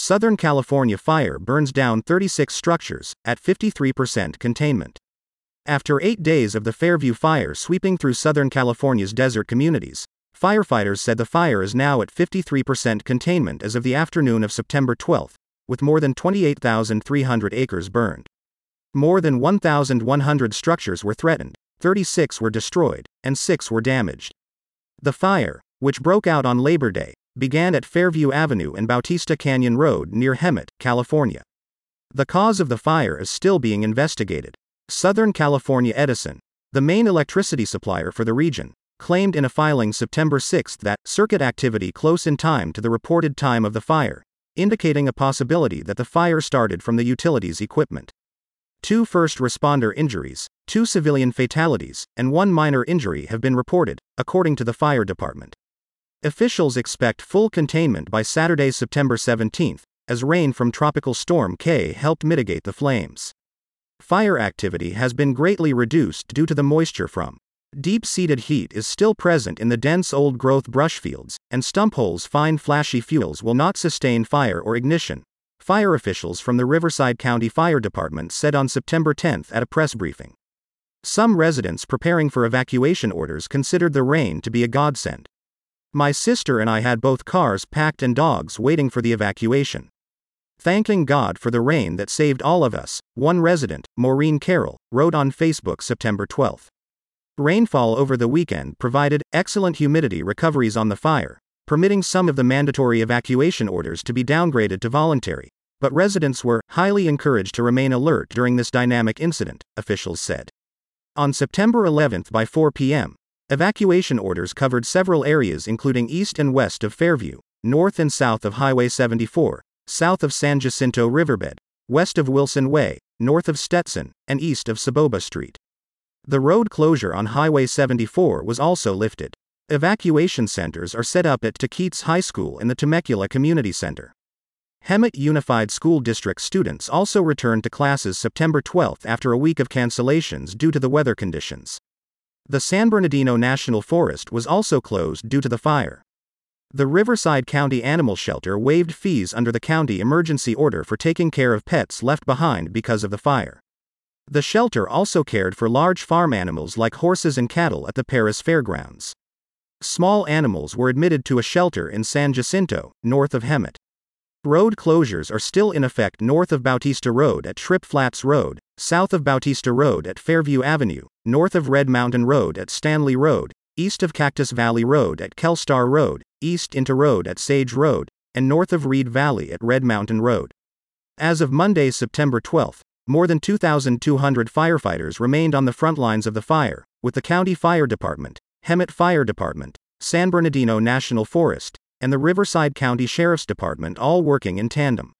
Southern California fire burns down 36 structures, at 53% containment. After 8 days of the Fairview fire sweeping through Southern California's desert communities, firefighters said the fire is now at 53% containment as of the afternoon of September 12, with more than 28,300 acres burned. More than 1,100 structures were threatened, 36 were destroyed, and 6 were damaged. The fire, which broke out on Labor Day, began at Fairview Avenue and Bautista Canyon Road near Hemet, California. The cause of the fire is still being investigated. Southern California Edison, the main electricity supplier for the region, claimed in a filing September 6 that circuit activity close in time to the reported time of the fire, indicating a possibility that the fire started from the utilities equipment. 2 first responder injuries, 2 civilian fatalities, and 1 minor injury have been reported, according to the fire department. Officials expect full containment by Saturday, September 17, as rain from Tropical Storm K helped mitigate the flames. Fire activity has been greatly reduced due to the moisture from deep-seated heat is still present in the dense old-growth brush fields, and stump holes. Fine flashy fuels will not sustain fire or ignition, fire officials from the Riverside County Fire Department said on September 10 at a press briefing. Some residents preparing for evacuation orders considered the rain to be a godsend. My sister and I had both cars packed and dogs waiting for the evacuation. Thanking God for the rain that saved all of us, one resident, Maureen Carroll, wrote on Facebook September 12. Rainfall over the weekend provided excellent humidity recoveries on the fire, permitting some of the mandatory evacuation orders to be downgraded to voluntary, but residents were highly encouraged to remain alert during this dynamic incident, officials said. On September 11 by 4 p.m., evacuation orders covered several areas including east and west of Fairview, north and south of Highway 74, south of San Jacinto Riverbed, west of Wilson Way, north of Stetson, and east of Saboba Street. The road closure on Highway 74 was also lifted. Evacuation centers are set up at Taquetes High School and the Temecula Community Center. Hemet Unified School District students also returned to classes September 12 after a week of cancellations due to the weather conditions. The San Bernardino National Forest was also closed due to the fire. The Riverside County Animal Shelter waived fees under the county emergency order for taking care of pets left behind because of the fire. The shelter also cared for large farm animals like horses and cattle at the Paris Fairgrounds. Small animals were admitted to a shelter in San Jacinto, north of Hemet. Road closures are still in effect north of Bautista Road at Tripp Flats Road, south of Bautista Road at Fairview Avenue, north of Red Mountain Road at Stanley Road, east of Cactus Valley Road at Kelstar Road, east into Road at Sage Road, and north of Reed Valley at Red Mountain Road. As of Monday, September 12, more than 2,200 firefighters remained on the front lines of the fire, with the County Fire Department, Hemet Fire Department, San Bernardino National Forest, and the Riverside County Sheriff's Department all working in tandem.